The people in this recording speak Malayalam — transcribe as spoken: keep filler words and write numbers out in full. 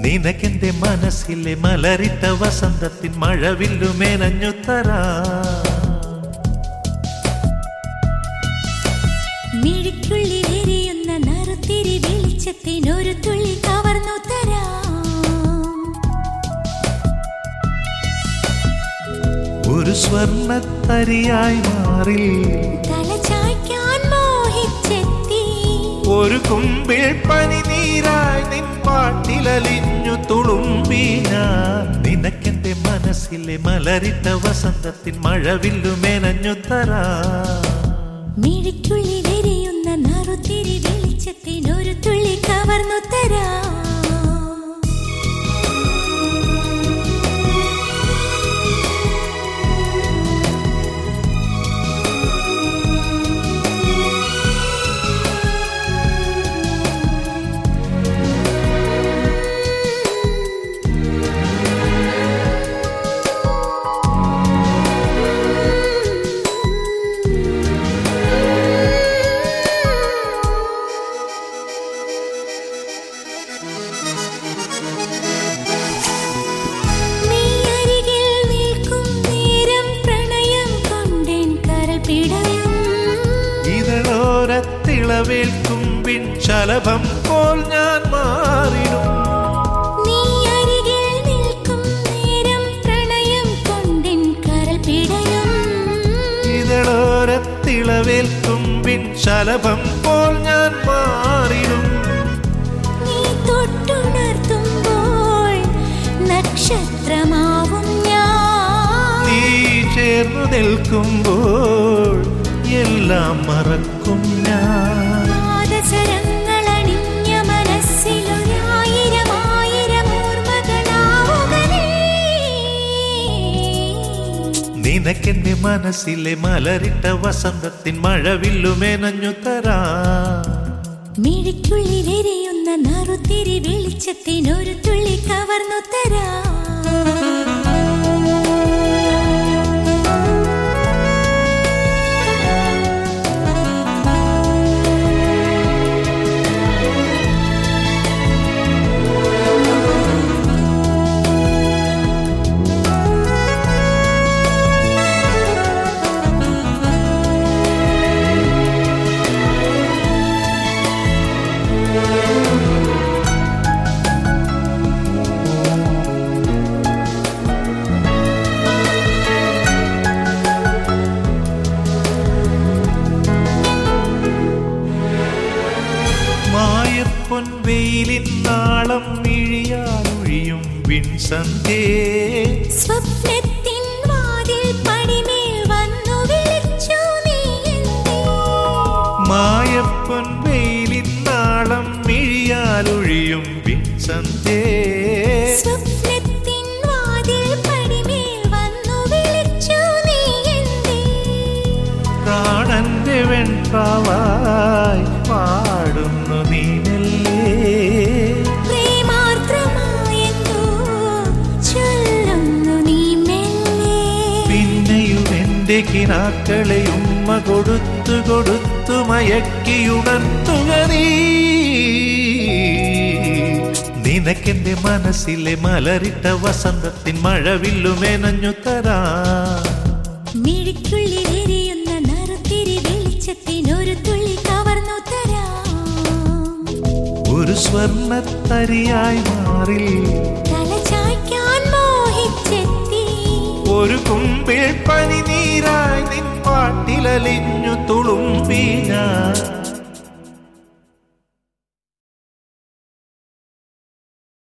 നിനക്കെന്റെ മനസ്സിലെ മലരിട്ട വസന്തത്തിൻ മഴവില്ലു മേനഞ്ഞു തരാ. മിഴിക്കുള്ളിലെരിയുന്ന നറുത്തിരി വെളിച്ചത്തിനൊരു തുള്ളി കവർന്നു തരാം. ഒരു സ്വർണ്ണത്തരിയായി മാറി തലചായ്ക്കാൻ മോഹിച്ചെത്തി. ഒരു കുമ്പിൾ പനിനീരായി നിൻ പാട്ടിലലിഞ്ഞു തുളുമ്പി ഞാൻ. നിനക്കെന്റെ മനസ്സിലെ മലരിട്ട വസന്തത്തിൻ മഴവില്ലു മേനഞ്ഞു തരാ. മിഴിക്കുള്ളിലെരിയുന്ന നറുത്തിരി വെളിച്ചത്തിനൊരു തുള്ളി കവർന്നു തരാം. ഇതളോരത്തിളവേൽക്കുമ്പിൻ ശലഭം പോൽ ഞാൻ മാറിടും. നീ അരികിൽ നിൽക്കും നേരം പ്രണയം കൊണ്ടിൻ കരൾ പിടയും. ഇതളോരത്തിളവേൽക്കുമ്പിൻ ശലഭം പോൽ ഞാൻ മാറിടും. നീ തൊട്ടുണർത്തുമ്പോൾ നക്ഷത്രമാവും ഞാൻ. നീ ചേർന്നു നിൽക്കുമ്പോൾ എല്ലാം മറക്കും ഞാൻ. പാദസരങ്ങളണിഞ്ഞ മനസ്സിലൊരായിരം ആയിരം ഓർമ്മകളാവുകനേ. നിനക്കെന്റെ മനസ്സിലെ മലരിട്ട വസന്തത്തിൻ മഴവില്ലു മേനഞ്ഞു തരാ. മിഴിക്കുള്ളിലെരിയുന്ന നറുത്തിരി വെളിച്ചത്തിനൊരു തുള്ളി കവർന്നു തരാം. പൊൻവെയിലിൻ നാളം മിഴിയാലൊഴിയും വിൺസന്ധ്യേ. സ്വപ്നത്തിൻ വാതിൽ പടിമേൽ വന്നു വിളിച്ചു നീ എന്നെ. മായപ്പൊൻവെയിലിൻ നാളം മിഴിയാലൊഴിയും വിൺസന്ധ്യേ. സ്വപ്നത്തിൻ വാതിൽ പടിമേൽ വന്നു വിളിച്ചു നീ എന്നെ. പ്രാണന്റെ വെൺപാവായി പാടുന്നു നീ. പിന്നെയും കിനാക്കളെ ഉമ്മ കൊടുത്തു കൊടുത്തു മയക്കിയുണർത്തുക നീ. നിനക്കെന്റെ മനസ്സിലെ മലരിട്ട വസന്തത്തിൻ മഴവില്ലു മേനഞ്ഞു തരാ. മിഴിക്കുള്ളിലെരിയുന്ന നറുത്തിരി വെളിച്ചത്തിനൊരു തുള്ളി കവർന്നു തരാം. ഒരു സ്വർണ്ണത്തരിയായി മാറി തലചായ്ക്കാൻ മോഹിച്ചെത്തി. ഒരു കുമ്പിൾ പനിനീരായി നിൻ പാട്ടിലലിഞ്ഞു തുളുമ്പി ഞാൻ.